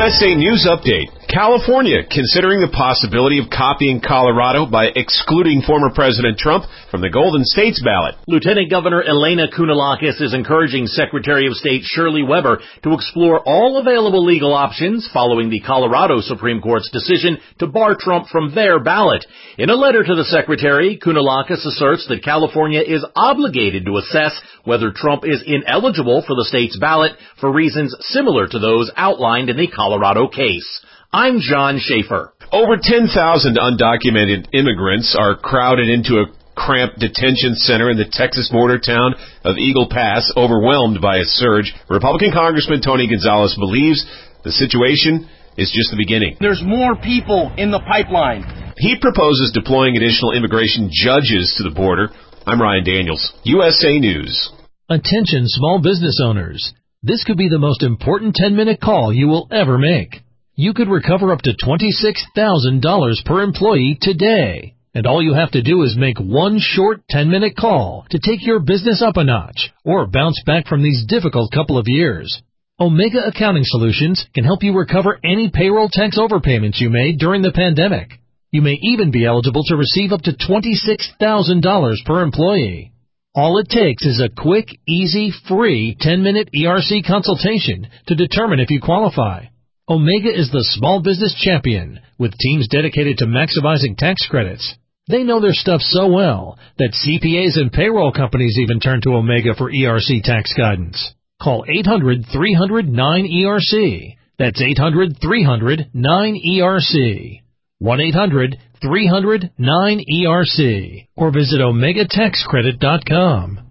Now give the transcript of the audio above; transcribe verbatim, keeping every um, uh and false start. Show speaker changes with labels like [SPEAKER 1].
[SPEAKER 1] S A News Update. California considering the possibility of copying Colorado by excluding former President Trump from the Golden States ballot.
[SPEAKER 2] Lieutenant Governor Elena Kounalakis is encouraging Secretary of State Shirley Weber to explore all available legal options following the Colorado Supreme Court's decision to bar Trump from their ballot. In a letter to the Secretary, Kounalakis asserts that California is obligated to assess whether Trump is ineligible for the state's ballot for reasons similar to those outlined in the Colorado case. I'm John Schaefer.
[SPEAKER 1] Over ten thousand undocumented immigrants are crowded into a cramped detention center in the Texas border town of Eagle Pass, overwhelmed by a surge. Republican Congressman Tony Gonzalez believes the situation is just the beginning.
[SPEAKER 3] There's more people in the pipeline.
[SPEAKER 1] He proposes deploying additional immigration judges to the border. I'm Ryan Daniels, U S A News.
[SPEAKER 4] Attention small business owners. This could be the most important ten-minute call you will ever make. You could recover up to twenty-six thousand dollars per employee today. And all you have to do is make one short ten-minute call to take your business up a notch or bounce back from these difficult couple of years. Omega Accounting Solutions can help you recover any payroll tax overpayments you made during the pandemic. You may even be eligible to receive up to twenty-six thousand dollars per employee. All it takes is a quick, easy, free ten-minute E R C consultation to determine if you qualify. Omega is the small business champion with teams dedicated to maximizing tax credits. They know their stuff so well that C P As and payroll companies even turn to Omega for E R C tax guidance. Call eight hundred, three hundred, nine E R C. That's eight hundred, three hundred, nine E R C. one eight hundred, three hundred, nine E R C. Or visit omega tax credit dot com.